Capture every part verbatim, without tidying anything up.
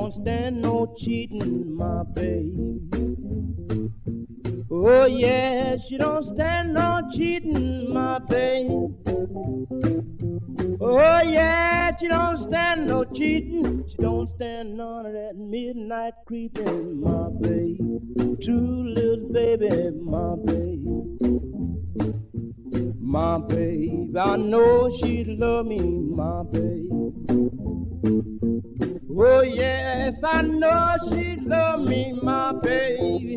don't stand no cheating, my baby. Oh yeah, she don't stand no cheating, my baby. Oh yeah, she don't stand no cheating. She don't stand none of that midnight creeping, my baby. True little baby, my baby. My baby, I know she love me, my baby. Oh yes, I know she love me, my baby.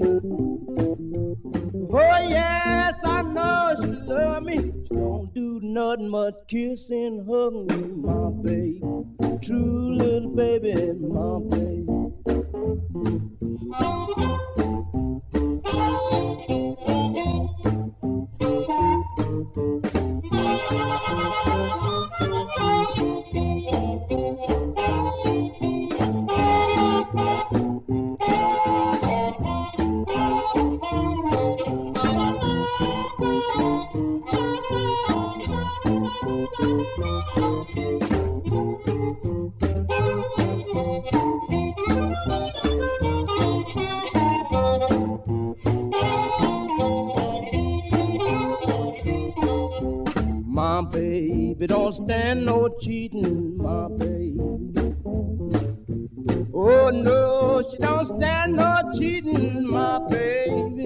Oh yes, I know she love me. She don't do nothing but kiss and hug me, my baby. True little baby, my baby. My baby don't stand no cheating, my baby. Oh no, she don't stand no cheating, my baby.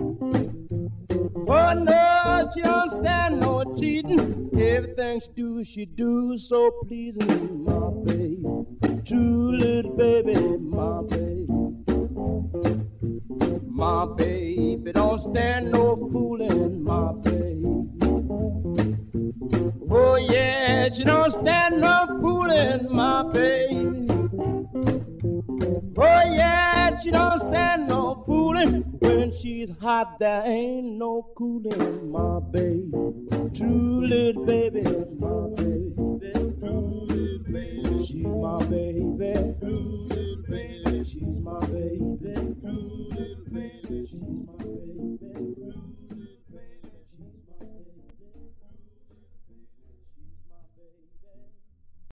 Oh no, she don't stand no cheating. Everything she do, she do so pleasing, my baby. True little baby, my baby. My baby don't stand no fooling, my baby. Oh yeah, she don't stand no fooling, my baby. Oh yeah, she don't stand no fooling. When she's hot, there ain't no cooling, my baby. True little baby.